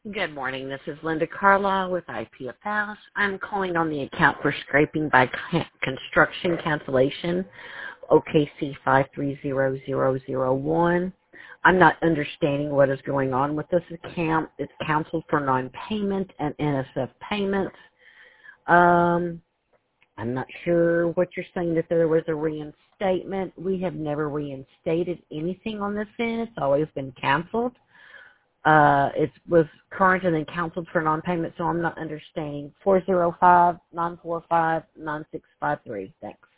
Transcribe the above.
Good morning. This is Linda Carlisle with IPFS. I'm calling on the account for scraping by construction cancellation, OKC 5300001. I'm not understanding what is going on with this account. It's canceled for non-payment and NSF payments. I'm not sure what you're saying, that there was a reinstatement. We have never reinstated anything on this end. It's always been canceled. It was current and then canceled for non-payment, so I'm not understanding. 405-945-9653. Thanks.